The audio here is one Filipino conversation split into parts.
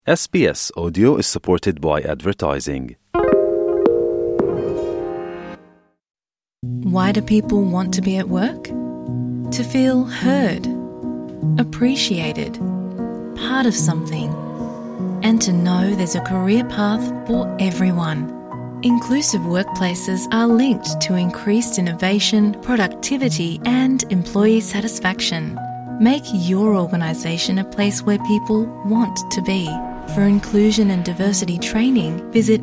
SBS Audio is supported by advertising. Why do people want to be at work? To feel heard, appreciated, part of something, and to know there's a career path for everyone. Inclusive workplaces are linked to increased innovation, productivity, and employee satisfaction. Make your organisation a place where people want to be. For inclusion and diversity training, visit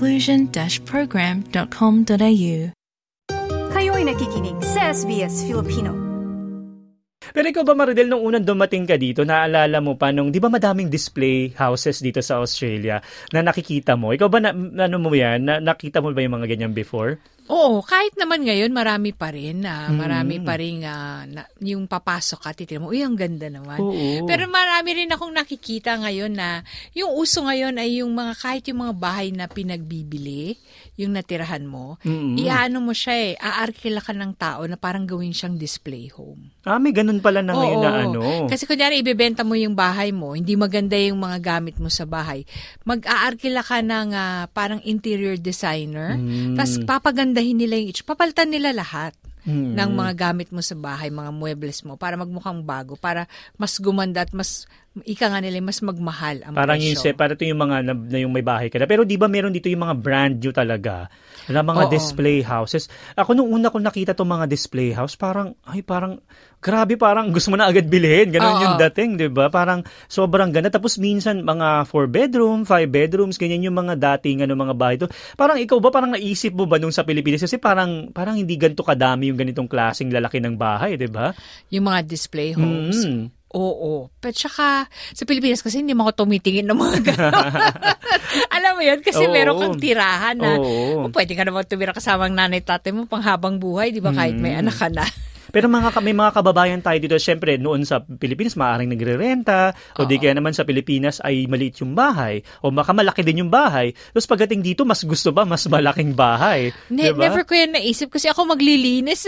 inclusion-program.com.au. Kayo'y nakikinig sa SBS Filipino. Pero ikaw ba, Maridel, nung unang dumating ka dito, naalala mo pa nung, di ba madaming display houses dito sa Australia na nakikita mo? Ikaw ba, nakita mo ba yung mga ganyan before? Oo, kahit naman ngayon marami pa rin marami pa rin yung papasok ka, titignan mo, uy, ang ganda naman. Oo. Pero marami rin akong nakikita ngayon na yung uso ngayon ay yung mga, kahit yung mga bahay na pinagbibili, yung natirahan mo, iano mo siya aarkila ka ng tao na parang gawin siyang display home. May ganun pala na ngayon na ano. Kasi kunyari, ibebenta mo yung bahay mo, hindi maganda yung mga gamit mo sa bahay, mag-aarkila ka ng parang interior designer, tapos papagandahin nila yung papalitan nila lahat ng mga gamit mo sa bahay, mga muebles mo, para magmukhang bago, para mas gumanda at mas, ika nga nila, mas magmahal ang parang presyo. Parang ito yung mga na yung may bahay ka na. Pero di ba meron dito yung mga brand new talaga na mga display houses. Ako nung una ko nakita itong mga display house, parang grabe, parang gusto mo na agad bilhin. Ganon yung dating, di ba? Parang sobrang ganda. Tapos minsan mga 4-bedroom, 5 bedrooms, ganyan yung mga dating mga bahay to. Parang ikaw ba, parang naisip mo ba nung sa Pilipinas? Kasi parang hindi ganito kadami yung ganitong klaseng lalaki ng bahay, di ba? Yung mga display homes. Oo. Pero tsaka, sa Pilipinas kasi hindi mo ako tumitingin ng mga gano'n. Alam mo yun? Kasi meron kang tirahan na, pwede ka naman tumira kasama ang nanay tatay mo panghabang buhay, di ba? Kahit may anak ka na. Pero may mga kababayan tayo dito, syempre, noon sa Pilipinas, maaaring nagre-renta, o di kaya naman sa Pilipinas ay maliit yung bahay, o malaki din yung bahay. Tapos pagdating dito, mas gusto ba mas malaking bahay? Diba? Never ko yan naisip kasi ako maglilinis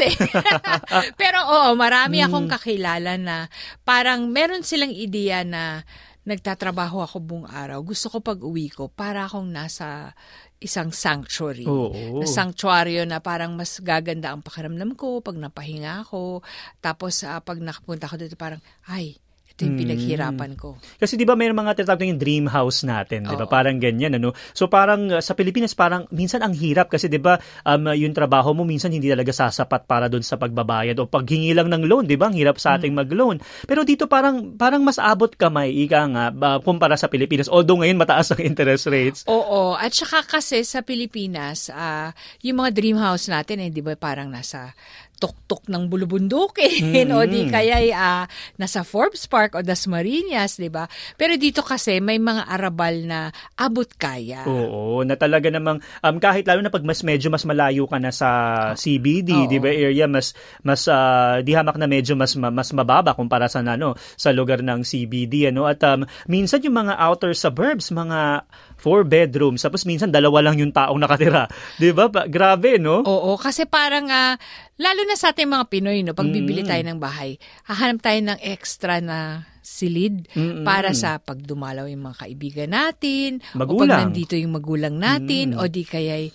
Pero marami akong kakilala na parang meron silang ideya na nagtatrabaho ako buong araw. Gusto ko pag-uwi ko, para akong nasa isang sanctuary. Na sanctuaryo na parang mas gaganda ang pakiramdam ko pag napahinga ako. Tapos pag nakapunta ako dito, parang, ito yung pinaghirapan ko. Kasi di ba may mga tinatawag yung dream house natin, di ba? Parang ganyan, ano? So parang sa Pilipinas, parang minsan ang hirap kasi di ba yung trabaho mo minsan hindi talaga sasapat para doon sa pagbabayad o paghingi lang ng loan, di ba? Ang hirap sa ating mag-loan. Pero dito parang mas abot kamay, ika nga, kumpara sa Pilipinas. Although ngayon mataas ang interest rates. Oo. At saka kasi sa Pilipinas, yung mga dream house natin, di ba parang nasa tuktok ng bulubundukin o di kaya nasa Forbes Park o Dasmariñas, di ba? Pero dito kasi may mga arabal na abot kaya. Oo, na talaga namang kahit lalo na pag medyo mas malayo ka na sa CBD, di ba, area mas di hamak na medyo mas mababa kumpara sa sa lugar ng CBD, at minsan yung mga outer suburbs, mga 4 bedrooms, tapos minsan 2 lang yung taong nakatira. Di ba? Grabe, no? Oo, kasi parang lalo na sa ating mga Pinoy, pag bibili tayo ng bahay, hahanap tayo ng extra na silid para sa pagdumalaw yung mga kaibigan natin, magulang. O pag nandito yung magulang natin, o di kaya'y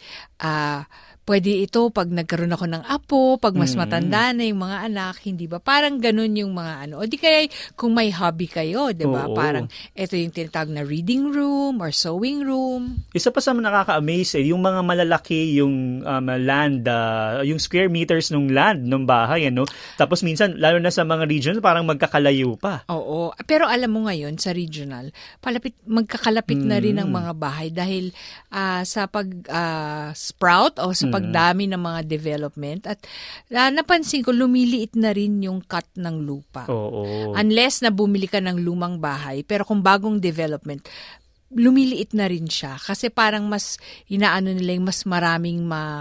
pwede ito pag nagkaroon ako ng apo, pag mas matanda na yung mga anak, hindi ba? Parang ganun yung mga O di kaya kung may hobby kayo, di ba? Parang ito yung tinatawag na reading room or sewing room. Isa pa sa nakaka-amaze yung mga malalaki yung land, yung square meters ng land ng bahay, Tapos minsan, lalo na sa mga regional, parang magkakalayo pa. Oo. Pero alam mo ngayon, sa regional, magkakalapit na rin ang mga bahay dahil sa pag-sprout o sa pagdami ng mga development at napansin ko lumiliit na rin yung cut ng lupa. Unless na bumili ka ng lumang bahay, pero kung bagong development, lumiliit na rin siya kasi parang mas inaano nila yung mas maraming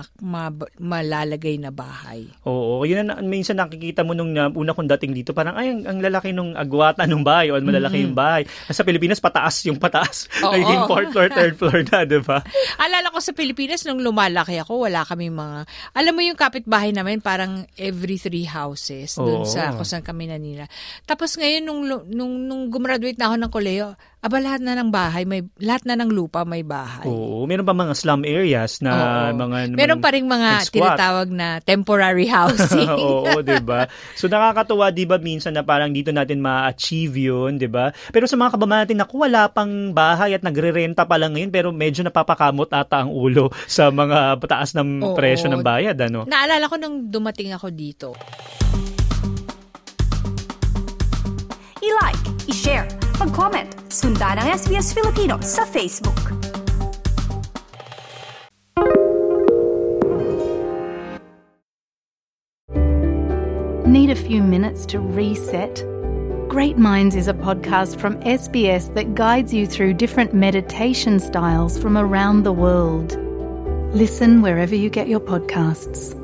malalagay na bahay. Oo, yun na minsan nakikita mo nung una kong dating dito, parang ang lalaki nung agwata ng bahay o malalaki yung bahay. Sa Pilipinas pataas. Naging 4th floor, 3rd floor na, di ba? Alala ko sa Pilipinas nung lumalaki ako, wala kami alam mo yung kapitbahay namin parang every 3 houses doon sa kung saan kami nanira. Tapos ngayon nung gumraduate na ako ng kolehiyo, lahat na ng bahay, lahat na ng lupa may bahay. Oo, meron pa mga slum areas na meron pa ring mga tinatawag na temporary housing. Oo, 'di ba? So nakakatuwa 'di ba minsan na parang dito natin ma-achieve 'yun, 'di ba? Pero sa mga kababayan natin naku, wala pang bahay at nagrerenta pa lang ngayon pero medyo napapakamot ata ang ulo sa mga pataas ng presyo ng bayad, ano? Naalala ko nung dumating ako dito. I-like, i-share, mag-comment, sundan ang SBS Filipino sa Facebook. Need a few minutes to reset? Great Minds is a podcast from SBS that guides you through different meditation styles from around the world. Listen wherever you get your podcasts.